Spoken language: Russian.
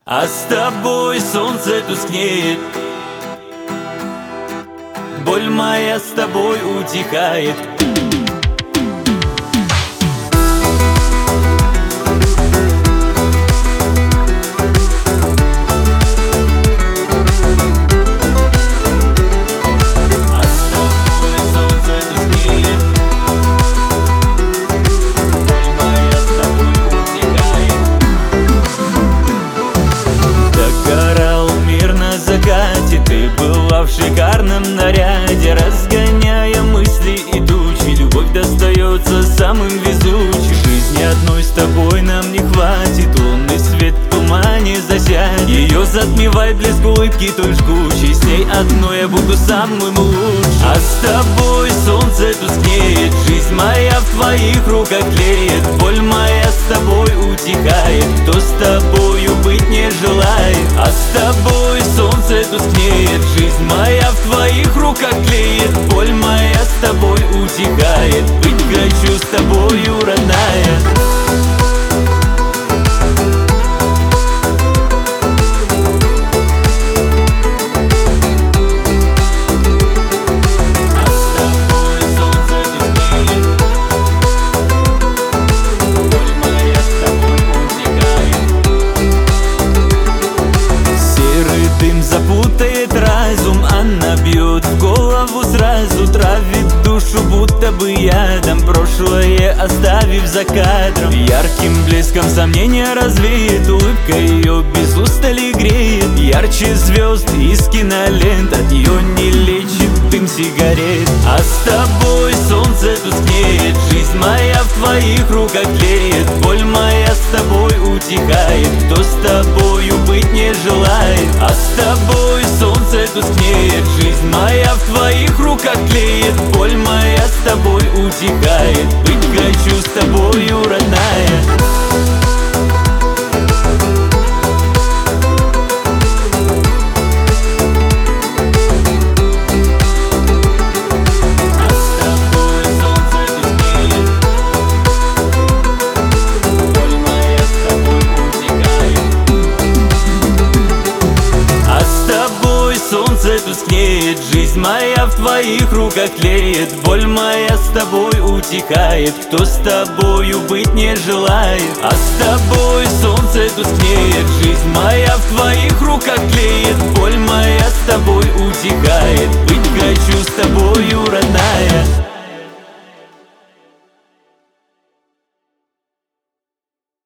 А с тобой солнце тускнеет, боль моя с тобой утихает. Ты была в шикарном наряде, разгоняя мысли и тучи. Любовь достается самым везучим. Жизни одной с тобой нам не хватит, лунный свет в тумане засядет. Ее затмевает блеск улыбки той жгучей, с ней одной я буду самым лучшим. А с тобой солнце тускнеет, жизнь моя в твоих руках тлеет. Боль моя с тобой утихает, кто с тобою быть не желает. А с тобой солнце тускнеет, жизнь моя в твоих руках тлеет. Боль моя с тобой утихает, быть хочу с тобою, родная. Дым запутает разум, она бьет в голову сразу, травит душу будто бы ядом, прошлое оставив за кадром. Ярким блеском сомнения развеет, улыбка ее без устали греет. Ярче звезд из кинолент, от нее не лечит дым сигарет. А с тобой солнце тускнеет, жизнь моя в твоих руках тлеет. Боль моя с тобой утихает, кто с тобою быть не желает. А с тобой солнце тускнеет, жизнь моя в твоих руках тлеет. Боль моя с тобой утихает, быть хочу с тобою, родная. Солнце тускнеет, жизнь моя в твоих руках тлеет. Боль моя с тобой утихает, кто с тобою быть не желает. А с тобой солнце тускнеет, жизнь моя в твоих руках тлеет. Боль моя с тобой утихает, быть хочу с тобою, родная.